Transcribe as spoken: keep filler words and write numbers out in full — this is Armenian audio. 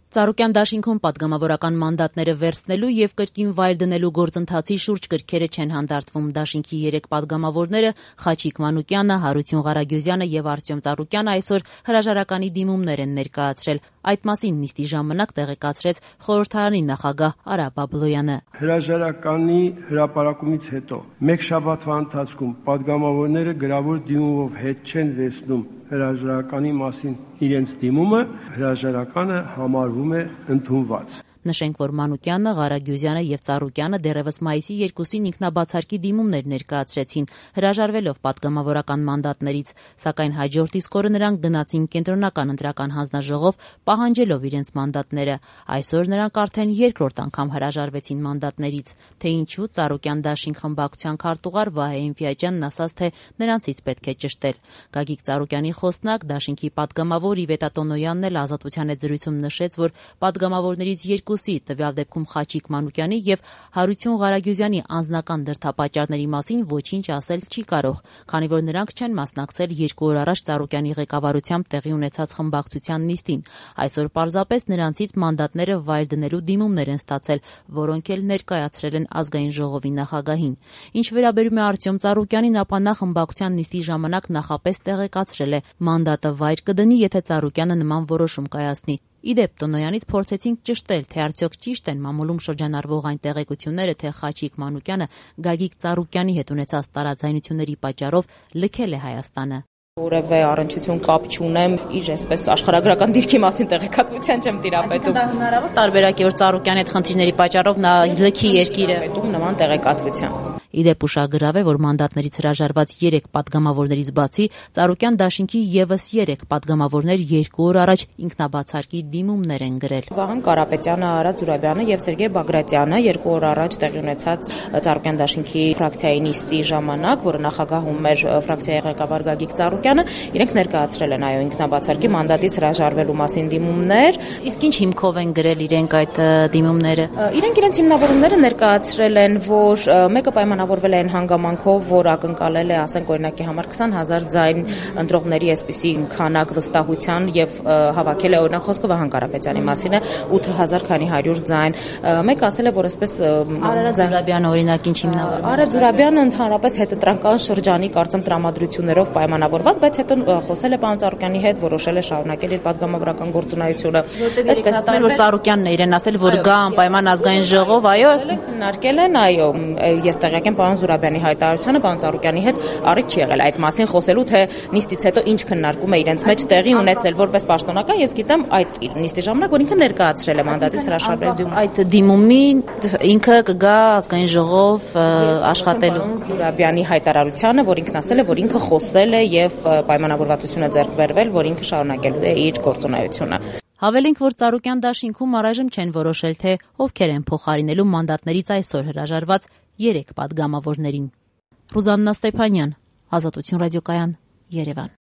Ծառուկյան դաշինքում պատգամավորական մանդատները վերցնելու եւ կրկին վայր դնելու գործընթացի շուրջ գրքերը չեն հանդարտվում։ Դաշինքի երեք պատգամավորները Խաչիկ Մանուկյանը, Հարություն Ղարագյուզյանը եւ Արտյոմ Ծառուկյանը այսօր հրաժարականի դիմումներ են ներկայացրել։ Այդ մասին նիստի ժամանակ տեղեկացրեց խորհրդարանի նախագահ Արա Բաբլոյանը։ Հրաժարականի հրապարակումից հետո մեկ շաբաթվա ընթացքում պատգամավորները գրավոր դիմումով հետ չեն վերցնում հրաժարականի մասին իրենց դիմումը, հրաժարականը համարվում է ընդունված։ Նշենք, որ Մանուկյանը, Ղարագյուզյանը եւ Ծառուկյանը դեռևս մայիսի երկուսին ինքնաբացարկի դիմումներ ներկայացրեցին, հրաժարվելով պատգամավորական մանդատներից, սակայն հաջորդ իսկ օրը նրանք գնացին կենտրոնական ընտրական հանձնաժողով, պահանջելով իրենց մանդատները։ Այսօր նրանք արդեն երկրորդ անգամ հրաժարվեցին մանդատներից։ Թե ինչու, Ծառուկյան դաշինք խմբակցության քարտուղար Վահե Ինֆիաջյանն ասաց, թե նրանցից պետք է ճշտել։ Գագիկ Ծառուկյանի խոսնակ, դաշինքի պատգամավոր Իվետա Տոնոյանն էլ Ազատության հետ զրույցում նշեց, որ պատգամավորներից երկուսի, տվյալ դեպքում Խաչիկ Մանուկյանի եւ Հարություն Ղարագյուզյանի անձնական դրդապատճառների մասին ոչինչ ասել չի կարող, քանի որ նրանք չեն մասնակցել երկու օր առաջ Ծառուկյանի ղեկավարությամբ տեղի ունեցած խմբակցության նիստին։ Այսօր պարզապես նրանցից մանդատները վայր դնելու դիմումներ են ստացել, որոնք էլ ներկայացրել են ազգային ժողովի նախագահին։ Ինչ վերաբերում է Արտյոմ Ծառուկյանին, ապա նա խմբակցության նիստի ժամանակ նախապես տեղեկացրել է՝ մանդատը վայր կդնի, եթե Ծառուկյանը նման որոշում կայացնի։ Ի դեպ, Տոնոյանից փորձեցինք ճշտել, թե արդյոք ճիշտ են մամուլում շրջանառվող այն տեղեկությունները, թե Խաչիկ Մանուկյանը Գագիկ Ծառուկյանի հետ ունեցած տարաձայնությունների պատճառով լքել է Հայաստանը։ Որևէ առնչություն կապ չունեմ իր այսպես աշխարհագրական դիրքի մասին տեղեկատվության չեմ տիրապետում։ Դա հնարավոր տարբերակ է, որ Ծառուկյանի հետ խնդիրների պատճառով նա լքի երկիրը պետում նման տեղեկատվության։ Ի դեպ ուշագրավ է, որ մանդատներից հրաժարված երեք պատգամավորներից բացի Ծառուկյան դաշինքի եւս երեք պատգամավորներ երկու օր առաջ ինքնաբացարկի դիմումներ են գրել։ Վահան Կարապետյանը, Արա Զուրաբյանը եւ Սերգեյ Բագրատյանը երկու օր առաջ տեղի ունեցած Ծառուկյան դաշինքի ֆրակցիայի նիստի ժամանակ, որը նախագահում էր ֆրակցիայի ղեկավար Գագիկ Ծառուկյանը, իրենք ներկայացրել են այո ինքնաբացարկի մանդատից հրաժարվելու մասին դիմումներ։ Իսկ ինչ հիմքով են գրել իրենք այդ դիմումները։ Իրենք իրենց հիմնավորումները ներկայացրել են, որ մեկը պայմանավորվել է այն հանգամանքով, որ ակնկալել է, ասենք օրինակի համար քսան հազար ձայն ընտրողների այսպիսի քանակ վստահության եւ հավաքել է, օրինակ խոսքը Վահան Կարապետյանի մասին է, ութ հազար քանի հարյուր ձայն։ Մեկը ասել է, որ այսպես Արա Զուրաբյանը օրինակ ինչ հիմնավորում։ Արա Զուրաբյանը ընդհանրապես հետընտրական շրջանի կարծեմ տրամադրություններով պայմանավորված, բայց հետո խոսել է պարոն Ծառուկյանի հետ, որոշել է շարունակել իր պատգամավորական գործունեությունը։ Այսպես ասել, որ Ծառուկյանն է իրեն ասել, որ գա անպայման ազգային ժողով, այո, քննարկել են, այո, ես տեղյակ եմ պարոն Զուրաբյանի հայտարարությանը, պարոն Ծառուկյանի հետ առիթ չի եղել այդ մասին խոսելու, թե նիստից հետո ինչ քննարկում է իրենց մեջ տեղի ունեցել որպես պաշտոնական, ես գիտեմ այդ նիստի ժամանակ, որ ինքը ներկայացրել է մանդատից հրաժարվել դիմում։ Այդ դիմումի ինքը կգա ազգային ժողով աշխատելու։ Զուրաբյանի հայտարարությանը, որ ինքն ասել է, որ ինքը խոսել է եւ պայմանավորվածություն է ձեռք բերվել, որ ինքը շարունակելու է իր գործունեությունը։ Հավելենք, որ Ծառուկյան դաշինքում առայժմ չեն որոշել, թե ովքեր են փոխարինելու մանդատներից այսօր հրաժարված երեք պատգամավորներին։ Ռուզաննա Ստեփանյան, Ազատություն ռադիոկայան, Երևան։